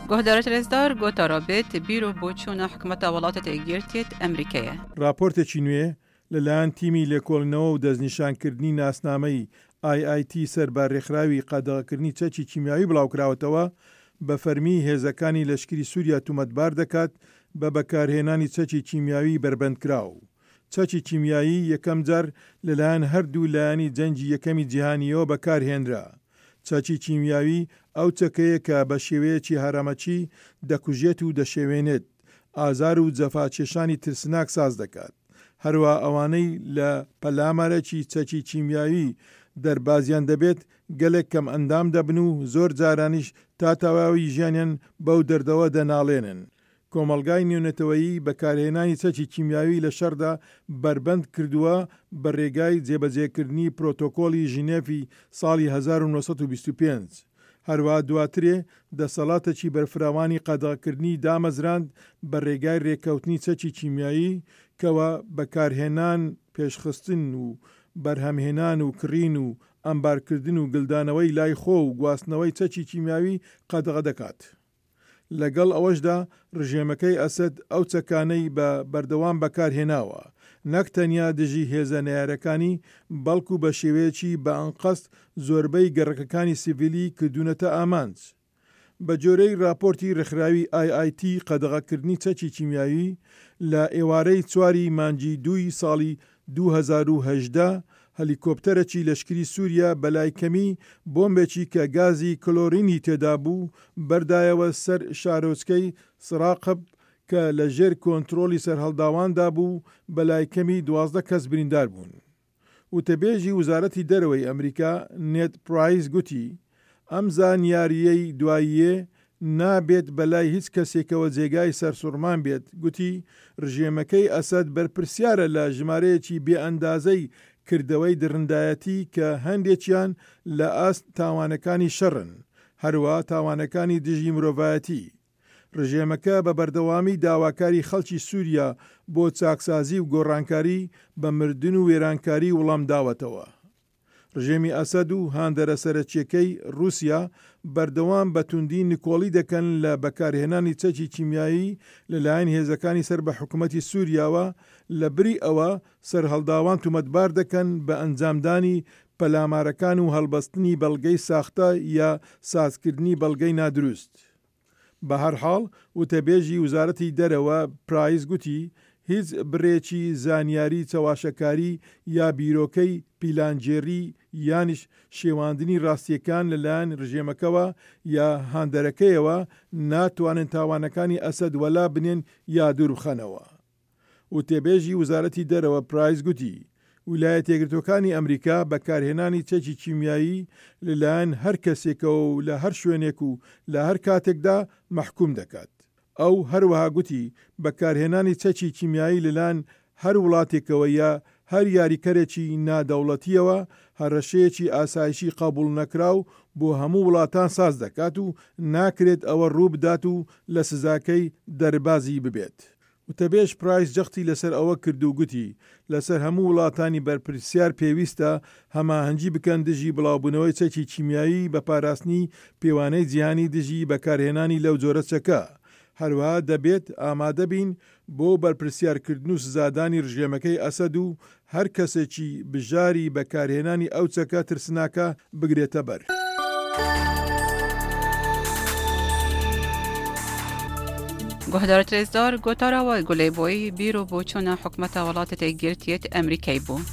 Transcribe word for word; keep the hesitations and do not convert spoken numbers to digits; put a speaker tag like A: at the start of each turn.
A: گهدارت رزدار گوتا رابط بیرو بوچون حکمت ولاتت ایگیرتیت امریکیه.
B: راپۆرتێکی نوێ لەلایەن تیمی لێکۆڵینەوە و دەستنیشانکردنی ناسنامەی آی آی تی سەربارڕێکخراوی قەدەغەکردنی چەکی کیمیاوی بڵاوکراوەتەوە بە فەرمی هێزەکانی لەشکری سووریا تومەتبار دەکات بە بەکارهێنانی چەکی کیمیاوی بربەندکراو. چەکی کیمیایی یەکەم جار لەلایەن هەردوو لایەنی جەنگی یەکەمی جیهانیەوە بەکارهێنرا. چەکی کیمیاوی ئەو چەکەیە کە بە شێوەیەکی هەرامەچی دەکوژێت و دەشێوێنێت، ئازار و جەفاکێشانی ترسناک ساز دەکات. هەروە ئەوانەی لە پەلامارێکی چەکی کیمیاوی دەربازیان دەبێت گەلێک کەم ئەندام دەبن و زۆر جارانیش تا تەواوی ژیانیان بەو دەردەوە دەناڵێنن. کۆمەڵگای نێونەتەوەیی بەکارهێنانی چەکی کیمیاوی لە شەردا بربەند کردووە بە ڕێگای جێبەجێکردنی پرۆتۆکۆلی ژینێفی ساڵی هەزار و نۆسەد و بیست و پێنج. هەروە دواترێ دەسەڵاتێکی بەرفراوانی قەدەغەکردنی دامەزراند بە ڕێگای ڕێکەوتنی چەکی کیمیایی کەوە بەکارهێنان، پێشخستن و بەرهەمهێنان و کڕین و ئەمبارکردن و گلدانەوەی لای خۆ و گواستنەوەی چەکی کیمیاوی قەدەغە دەکات. لەگەڵ ئەوەشدا ڕژێمەکەی ئەسەد ئەو چەکانەی بە بەردەوام بەکارهێناوە، نەک تەنیا دژی هێزە نەیارەکانی بەڵکو بە شێوەیەکی بە ئەنقەست زۆربەی گەڕەکەکانی سیڤیلی کردوونەتە ئامانج. بە جۆرەی راپۆرتی ڕێکخراوی آی آی تی قەدەغەکردنی چەکی کیمیاوی لە ئێوارەی چواری مانگی دووی ساڵی دوو هەزار و هەژدە هەلیکۆپتەرێکی لەشکری سووریا بەلای کەمی بۆمبێکی کە گازی کلۆرینی تێدا بوو بەردایەوە سەر شارۆچکەی سراقب کە لە ژێر کۆنترۆلی سەرهەڵداواندا بوو بەلای کەمی دوازدە کەس بریندار بوون. وتەبێژی وزارەتی دەرەوەی ئەمریکا نێت پرایس گوتی ئەم زانیاریەی دواییە نابێت بەلای هیچ کەسێکەوە جێگای سەرسوڕمان بێت. گوتی ڕژێمەکەی ئەسەد بەرپرسیارە لە ژمارەیەکی بێئەندازەی کردەوەی درندایەتی کە هەندێکیان لە ئاست تاوانەکانی شەڕن، هەروە تاوانەکانی دژی مرۆڤایەتی. ڕژێمەکە بە بەردەوامی داواکاری خەڵکی سووریا بۆ چاکسازی و گۆڕانکاری بە مردن و وێرانکاری وەڵام داوەتەوە. ڕژێمی ئەسەد و هاندەرە سەرەکیەکەی رووسیا بەردەوام بە توندی نکۆڵی دەکەن لە بەکارهێنانی چەکی کیمیایی لەلایەن هێزەکانی سەر بە حکوومەتی سووریاوە لە بری ئەوە سەرهەڵداوان تومەتبار دەکەن بە ئەنجامدانی پەلامارەکان و هەڵبەستنی بەڵگەی ساختە یا سازکردنی بەڵگەی نادروست. بە هەرحاڵ وتەبێژی وزارەتی دەرەوە پرایس گوتی هیچ بڕێکی زانیاری چەواشەکاری یا بیرۆکەی پیلانجێری یانیش شێواندنی ڕاستیەکان لەلایەن ڕژێمەکەوە یا هاندەرەکەیەوە ناتوانن تاوانەکانی ئەسەد وەلا بنێن یا دووربخەنەوە. وتەبێژی وزارەتی دەرەوە پرایس گوتی ویلایەتە یەکگرتووەکانی ئەمریکا بەکارهێنانی چەکی کیمیایی لەلایەن هەر کەسێکەوە و لە هەر شوێنێک و لە هەر کاتێکدا مەحکوم دەکات. ئەو هەروەها گوتی بەکارهێنانی چەکی کیمیایی لەلایەن هەر وڵاتێکەوە یا هەر یاریکەرێکی نادەوڵەتیەوە هەڕەشەیەکی ئاسایشی قبول نەکراو بۆ هەموو وڵاتان ساز دەکات و ناکرێت ئەوە ڕوو بدات و لە سزاکەی دەربازی ببێت. وتەبێژ پرایس جەختی لەسەر ئەوە کرد و گوتی لەسەر هەموو وڵاتانی بەرپرسیار پێویستە هەماهەنگی بکەن دژی بڵاوبوونەوەی چەکی کیمیایی بە پاراستنی پێوانەی جیهانی دژی بەکارهێنانی لەو جۆرە چەکە. هەروەها دەبێت ئامادە بین بۆ بەرپرسیارکردن و سزادانی ڕژێمەکەی ئەسەد و هەر کەسێکی بژاری بەکارهێنانی ئەو چەکە ترسناکە بگرێتە بەر.
A: گهدارت رزدار گوتا روا گلی بوی بیرو بوچون حکمت ولاتت ایگیرتیت امریکی بو.